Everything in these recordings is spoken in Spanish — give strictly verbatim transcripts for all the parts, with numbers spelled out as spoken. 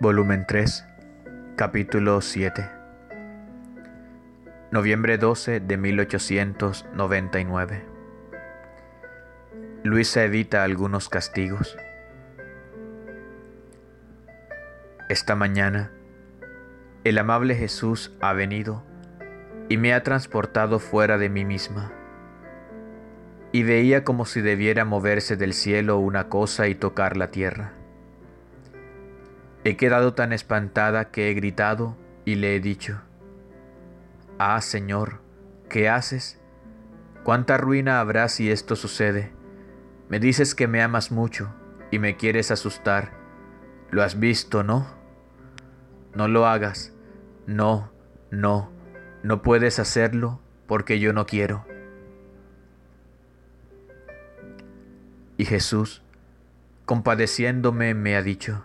Volumen tres, capítulo siete. Noviembre doce de mil ochocientos noventa y nueve. Luisa evita algunos castigos. Esta mañana, el amable Jesús ha venido y me ha transportado fuera de mí misma. Y veía como si debiera moverse del cielo una cosa y tocar la tierra. He quedado tan espantada que he gritado y le he dicho: «Ah, Señor, ¿qué haces? ¿Cuánta ruina habrá si esto sucede? Me dices que me amas mucho y me quieres asustar. ¿Lo has visto, no? No lo hagas. No, no, no puedes hacerlo porque yo no quiero». Y Jesús, compadeciéndome, me ha dicho: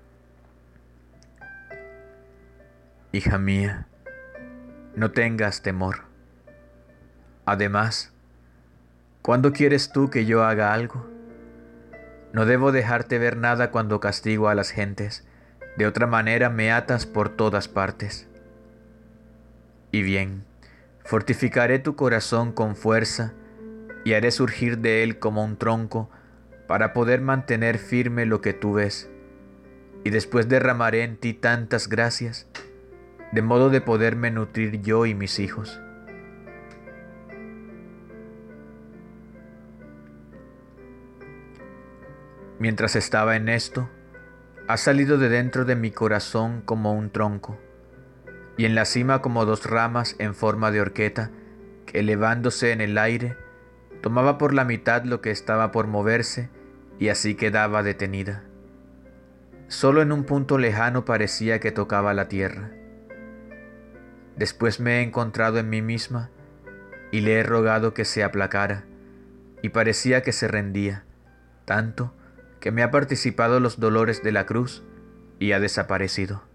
«Hija mía, no tengas temor. Además, ¿cuándo quieres tú que yo haga algo? No debo dejarte ver nada cuando castigo a las gentes, de otra manera me atas por todas partes. Y bien, fortificaré tu corazón con fuerza y haré surgir de él como un tronco para poder mantener firme lo que tú ves, y después derramaré en ti tantas gracias, de modo de poderme nutrir yo y mis hijos». Mientras estaba en esto, ha salido de dentro de mi corazón como un tronco, y en la cima como dos ramas en forma de horqueta, que elevándose en el aire, tomaba por la mitad lo que estaba por moverse, y así quedaba detenida. Solo en un punto lejano parecía que tocaba la tierra. Después me he encontrado en mí misma, y le he rogado que se aplacara, y parecía que se rendía, tanto que me ha participado los dolores de la cruz y ha desaparecido.